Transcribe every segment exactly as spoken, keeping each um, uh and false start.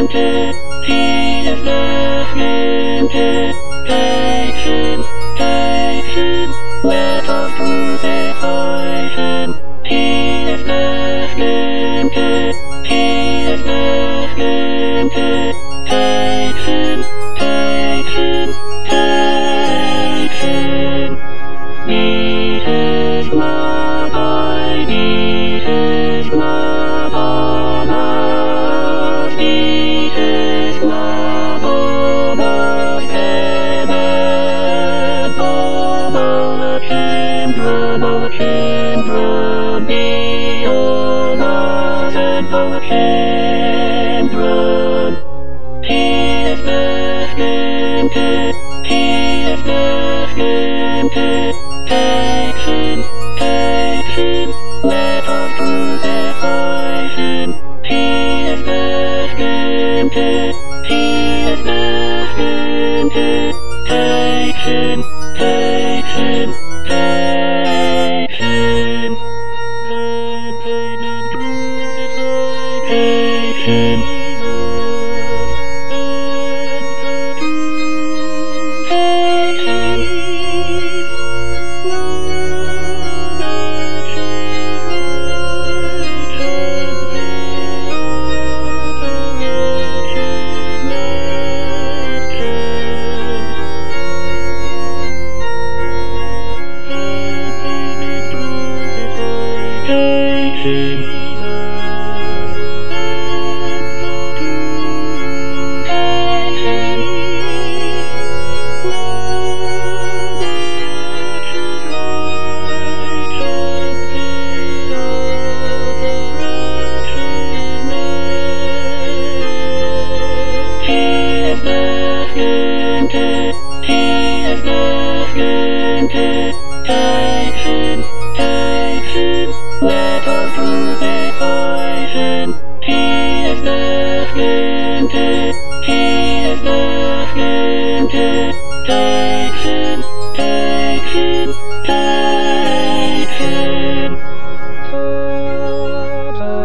granted. He is left granted. Take him, take him. Let us crucify him. He is left granted. He is left granted. Take him, take him, take him. Beat his blood, I beat his blood on us. Beat his blood on us. Kemet, Malachindra, Malachindra, be on us and Malachindra. He is left granted. He is left granted. Take him, take him, let us crucify him. He is left granted. He is left granted. Take him, take him, take him. Take him. Take him, take him, let us crucify him. He is left granted, he is left granted. Take him, take him, take him. Father,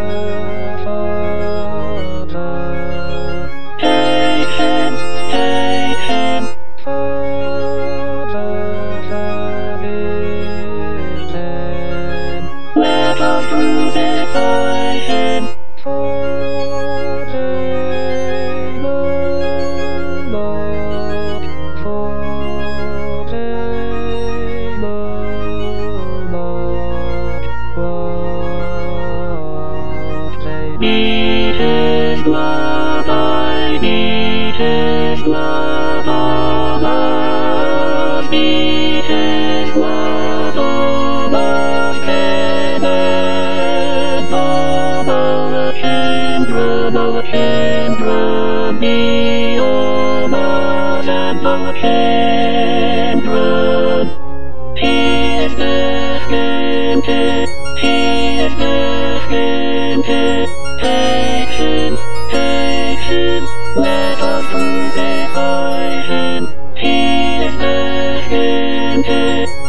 Father, take him, take him. Father, let us crucify him. For they know not, for they know not what they do. Beat his blood, I beat his blood on us. Beat his blood on us. Malachindra, be on us and Malachindra. He is left granted, he is left granted. Take him, take him, let us crucify him. He is left granted.